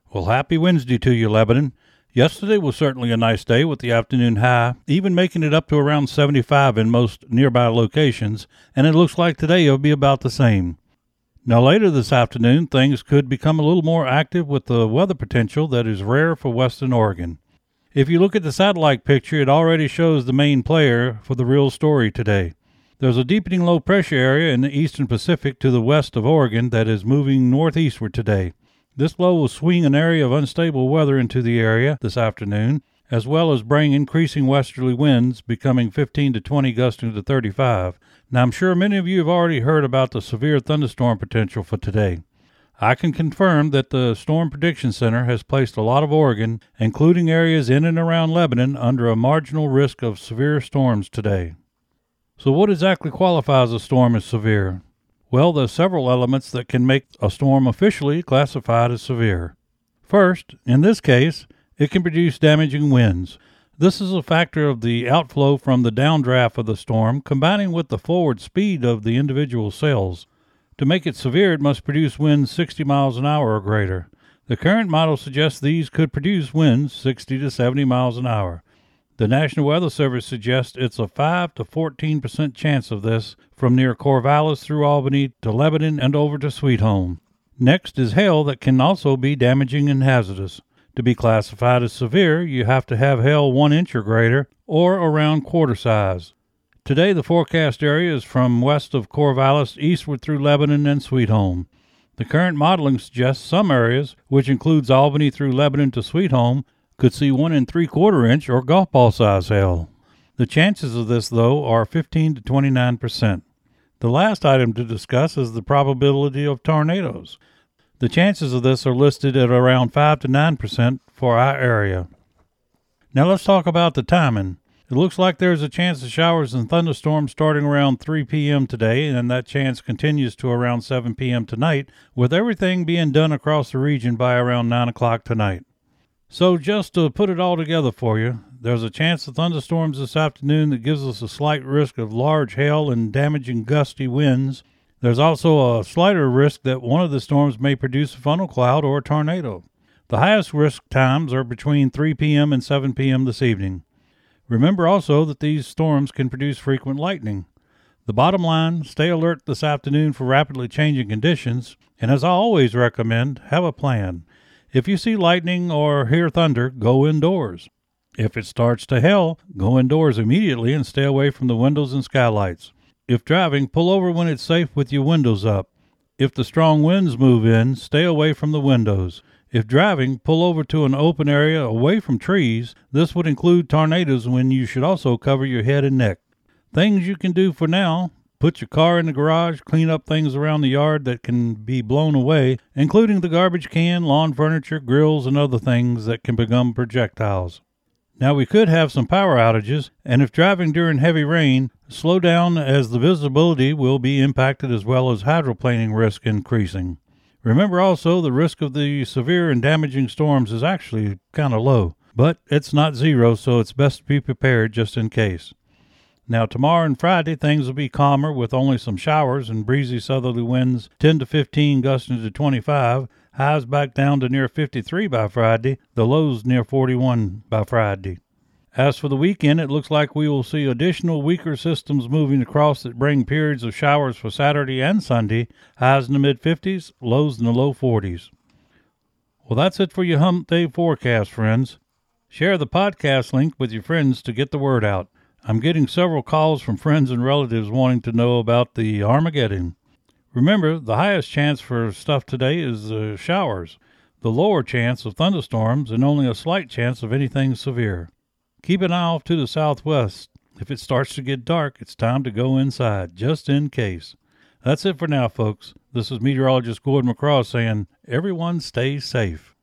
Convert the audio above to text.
Well, happy Wednesday to you, Lebanon. Yesterday was certainly a nice day with the afternoon high, even making it up to around 75 in most nearby locations, and it looks like today it'll be about the same. Now, later this afternoon, things could become a little more active with the weather potential that is rare for western Oregon. If you look at the satellite picture, it already shows the main player for the real story today. There's a deepening low pressure area in the eastern Pacific to the west of Oregon that is moving northeastward today. This low will swing an area of unstable weather into the area this afternoon, as well as bring increasing westerly winds, becoming 15 to 20 gusting to 35. Now, I'm sure many of you have already heard about the severe thunderstorm potential for today. I can confirm that the Storm Prediction Center has placed a lot of Oregon, including areas in and around Lebanon, under a marginal risk of severe storms today. So what exactly qualifies a storm as severe? Well, there's several elements that can make a storm officially classified as severe. First, in this case, it can produce damaging winds. This is a factor of the outflow from the downdraft of the storm combining with the forward speed of the individual cells. To make it severe, it must produce winds 60 miles an hour or greater. The current model suggests these could produce winds 60 to 70 miles an hour. The National Weather Service suggests it's a 5 to 14% chance of this from near Corvallis through Albany to Lebanon and over to Sweet Home. Next is hail that can also be damaging and hazardous. To be classified as severe, you have to have hail 1 inch or greater or around quarter size. Today, the forecast area is from west of Corvallis eastward through Lebanon and Sweet Home. The current modeling suggests some areas, which includes Albany through Lebanon to Sweet Home, could see 1 3/4 inch or golf ball size hail. The chances of this, though, are 15 to 29%. The last item to discuss is the probability of tornadoes. The chances of this are listed at around 5 to 9% for our area. Now let's talk about the timing. It looks like there's a chance of showers and thunderstorms starting around 3 p.m. today, and that chance continues to around 7 p.m. tonight, with everything being done across the region by around 9 o'clock tonight. So just to put it all together for you, there's a chance of thunderstorms this afternoon that gives us a slight risk of large hail and damaging gusty winds. There's also a slighter risk that one of the storms may produce a funnel cloud or a tornado. The highest risk times are between 3 p.m. and 7 p.m. this evening. Remember also that these storms can produce frequent lightning. The bottom line, stay alert this afternoon for rapidly changing conditions, and as I always recommend, have a plan. If you see lightning or hear thunder, go indoors. If it starts to hail, go indoors immediately and stay away from the windows and skylights. If driving, pull over when it's safe with your windows up. If the strong winds move in, stay away from the windows. If driving, pull over to an open area away from trees. This would include tornadoes when you should also cover your head and neck. Things you can do for now: put your car in the garage, clean up things around the yard that can be blown away, including the garbage can, lawn furniture, grills, and other things that can become projectiles. Now, we could have some power outages, and if driving during heavy rain, slow down as the visibility will be impacted as well as hydroplaning risk increasing. Remember also, the risk of the severe and damaging storms is actually kind of low, but it's not zero, so it's best to be prepared just in case. Now, tomorrow and Friday, things will be calmer with only some showers and breezy southerly winds 10 to 15 gusting to 25, highs back down to near 53 by Friday, the lows near 41 by Friday. As for the weekend, it looks like we will see additional weaker systems moving across that bring periods of showers for Saturday and Sunday, highs in the mid-50s, lows in the low 40s. Well, that's it for your Hump Day forecast, friends. Share the podcast link with your friends to get the word out. I'm getting several calls from friends and relatives wanting to know about the Armageddon. Remember, the highest chance for stuff today is showers, the lower chance of thunderstorms, and only a slight chance of anything severe. Keep an eye off to the southwest. If it starts to get dark, it's time to go inside, just in case. That's it for now, folks. This is meteorologist Gordon McCraw saying, everyone stay safe.